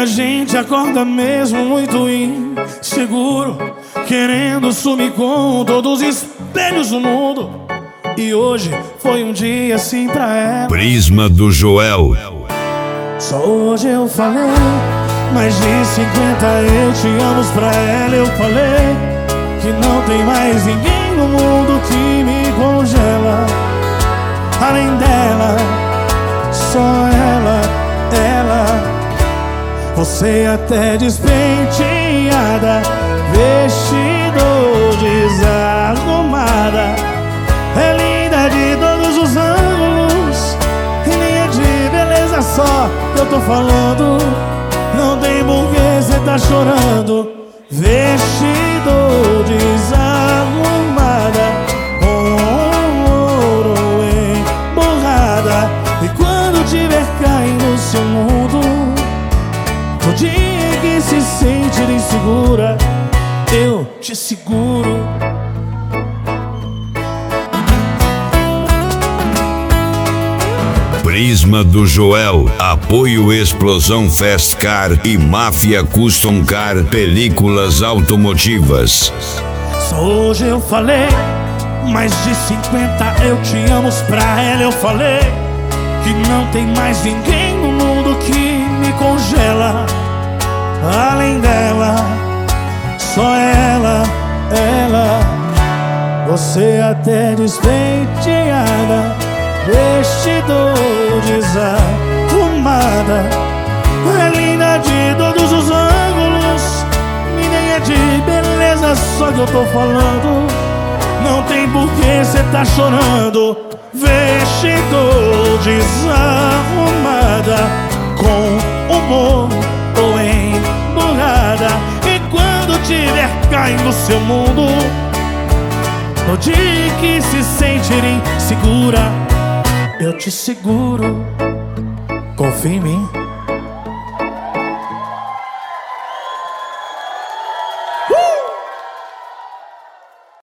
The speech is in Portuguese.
a gente acorda mesmo muito inseguro, querendo sumir com todos os espelhos do mundo. E hoje foi um dia assim pra ela. Prisma do Joel. Só hoje eu falei, mais de 50 eu te amo pra ela. Eu falei que não tem mais ninguém no mundo que me congela. Além dela, só ela. Você até despenteada, vestido desarrumada, é linda de todos os ângulos, e nem é de beleza só que eu tô falando. Não tem porquê cê tá chorando. Vestido desarrumada, com ouro emborrada. E quando tiver caindo no seu mundo, no dia que se sentir insegura, eu te seguro. Prisma do Joel. Apoio Explosão Fast Car e Máfia Custom Car, películas automotivas. Só hoje eu falei, mais de 50 eu te amo pra ela. Eu falei que não tem mais ninguém no mundo que me congela. Além dela, só ela. Você até despenteada, vestido desarrumada, é linda de todos os ângulos, e nem é de beleza só que eu tô falando. Não tem porquê cê tá chorando. Vestido desarrumada, com humor ou emburrada. E quando tiver caindo no seu mundo, no dia que se sentir insegura, eu te seguro. Confia em mim.